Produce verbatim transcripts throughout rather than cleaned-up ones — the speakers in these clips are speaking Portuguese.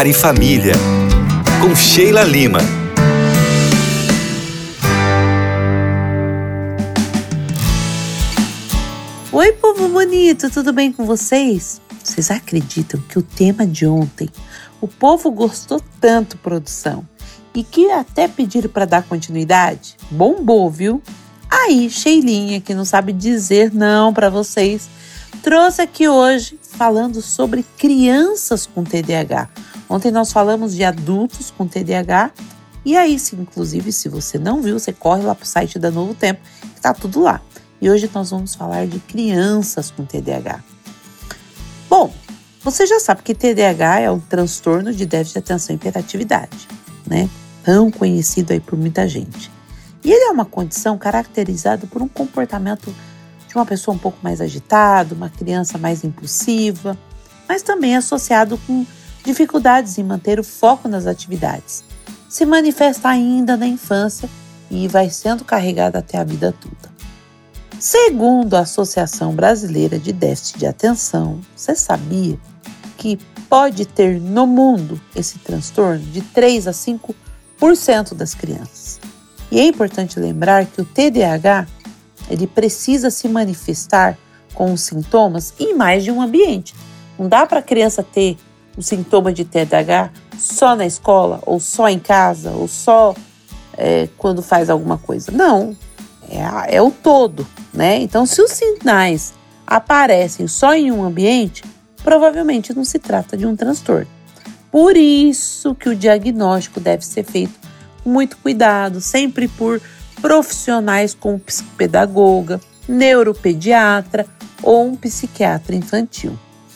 Lar e Família, com Sheila Lima. Oi, povo bonito, tudo bem com vocês? Vocês acreditam que o tema de ontem, o povo gostou tanto, produção, e que até pediram para dar continuidade? Bombou, viu? Aí, Sheilinha, que não sabe dizer não para vocês, trouxe aqui hoje falando sobre crianças com T D A H. Ontem nós falamos de adultos com T D A H, e aí, se, inclusive, se você não viu, você corre lá pro site da Novo Tempo, que tá tudo lá. E hoje nós vamos falar de crianças com T D A H. Bom, você já sabe que T D A H é um transtorno de déficit de atenção e hiperatividade, né? Tão conhecido aí por muita gente. E ele é uma condição caracterizada por um comportamento de uma pessoa um pouco mais agitada, uma criança mais impulsiva, mas também associado com dificuldades em manter o foco nas atividades. Se manifesta ainda na infância e vai sendo carregado até a vida toda. Segundo a Associação Brasileira de Déficit de Atenção, você sabia que pode ter no mundo esse transtorno de três a cinco por cento das crianças? E é importante lembrar que o T D A H ele precisa se manifestar com os sintomas em mais de um ambiente. Não dá para a criança ter o sintoma de T D A H só na escola, ou só em casa, ou só é, quando faz alguma coisa. Não, é, a, é o todo, né? Então, se os sinais aparecem só em um ambiente, provavelmente não se trata de um transtorno. Por isso que o diagnóstico deve ser feito com muito cuidado, sempre por profissionais como psicopedagoga, neuropediatra ou um psiquiatra infantil.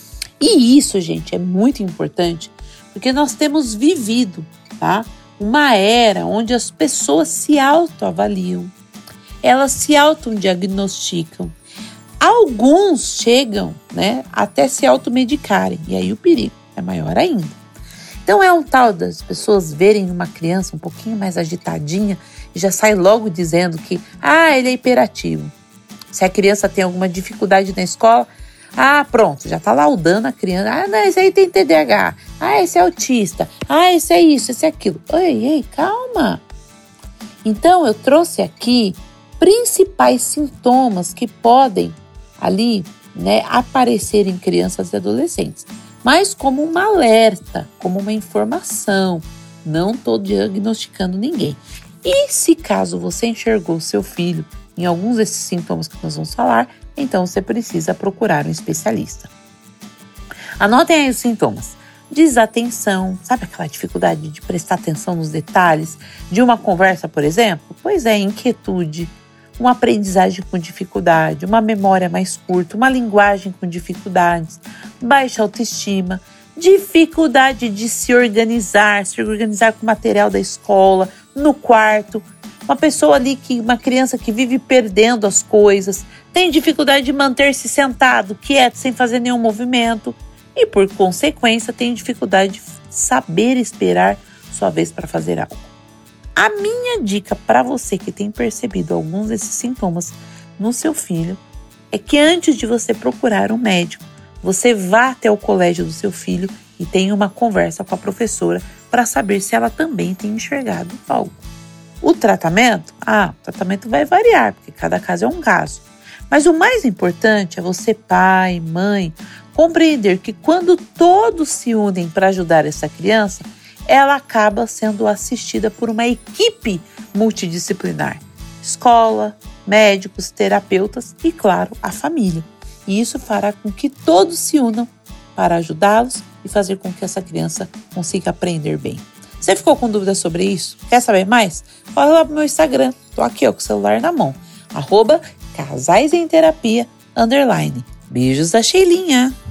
E isso, gente, é muito importante, porque nós temos vivido, tá, uma era onde as pessoas se autoavaliam, elas se autodiagnosticam. Alguns chegam, né, até se automedicarem, e aí o perigo é maior ainda. Então é um tal das pessoas verem uma criança um pouquinho mais agitadinha e já sai logo dizendo que, ah, ele é hiperativo. Se a criança tem alguma dificuldade na escola, ah, pronto, já está laudando a criança. Ah, não, esse aí tem T D A H. Ah, esse é autista. Ah, esse é isso, esse é aquilo. Ei, ei, calma. Então, eu trouxe aqui principais sintomas que podem ali, né, aparecer em crianças e adolescentes. Mas como um alerta, como uma informação. Não estou diagnosticando ninguém. E se caso você enxergou seu filho em alguns desses sintomas que nós vamos falar, então você precisa procurar um especialista. Anotem aí os sintomas. Desatenção, sabe aquela dificuldade de prestar atenção nos detalhes de uma conversa, por exemplo? Pois é, inquietude, uma aprendizagem com dificuldade, uma memória mais curta, uma linguagem com dificuldades, baixa autoestima, dificuldade de se organizar, se organizar com o material da escola, no quarto. Uma pessoa ali, que, uma criança que vive perdendo as coisas, tem dificuldade de manter-se sentado, quieto, sem fazer nenhum movimento e, por consequência, tem dificuldade de saber esperar sua vez para fazer algo. A minha dica para você que tem percebido alguns desses sintomas no seu filho é que antes de você procurar um médico, você vá até o colégio do seu filho e tenha uma conversa com a professora para saber se ela também tem enxergado algo. O tratamento? Ah, o tratamento vai variar, porque cada caso é um caso. Mas o mais importante é você, pai, mãe, compreender que quando todos se unem para ajudar essa criança, ela acaba sendo assistida por uma equipe multidisciplinar. Escola, médicos, terapeutas e, claro, a família. E isso fará com que todos se unam para ajudá-los e fazer com que essa criança consiga aprender bem. Você ficou com dúvidas sobre isso? Quer saber mais? Corre lá pro meu Instagram. Tô aqui ó, com o celular na mão. Arroba Casais em Terapia, underline. Beijos da Sheilinha.